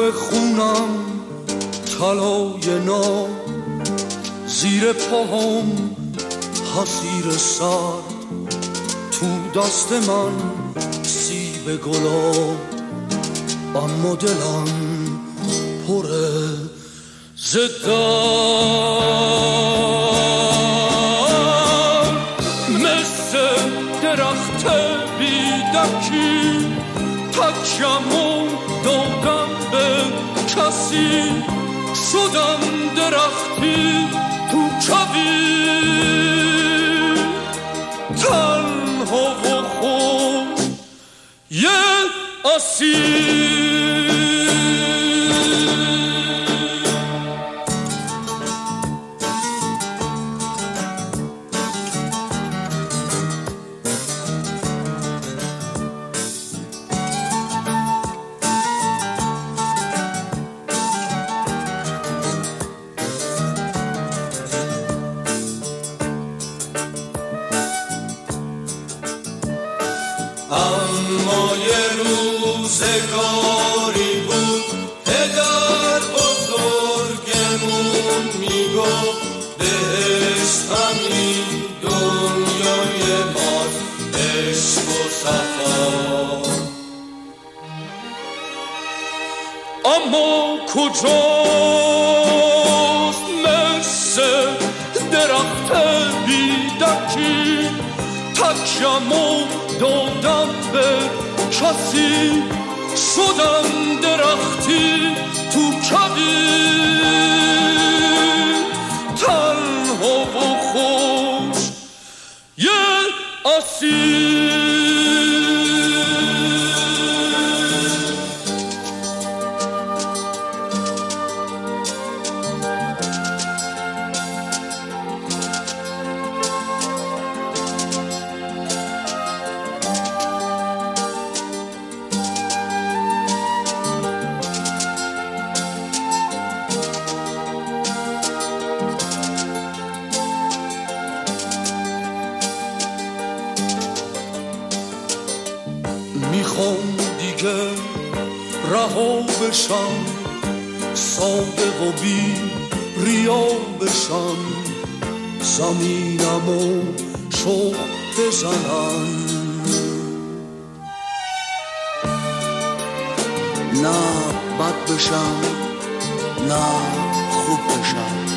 خونم طلای ناب، زیر پاهم حصیر سرد، تو دست من سیب گلاب، اما دلم پره زدم. مثل درخت بیدکی تکیمو دادم به کسی، شدم درختی تو کویر، تنها و خوش یه اسیر. اما یه روزگاری بود پدر بزرگمون میگفت بهشت همین دنیای ماست، عشق و صفا. اما کجاست مثل درخت بیدکی تکیمو دادم به کسی، شدم درختی تو کویر، تنها و خوش یه اسیر. میخوام دیگه رها بشم، صادق و بی ریا بشم، زمینمو شوق بزنم، نه بد بشم نه خوب بشم.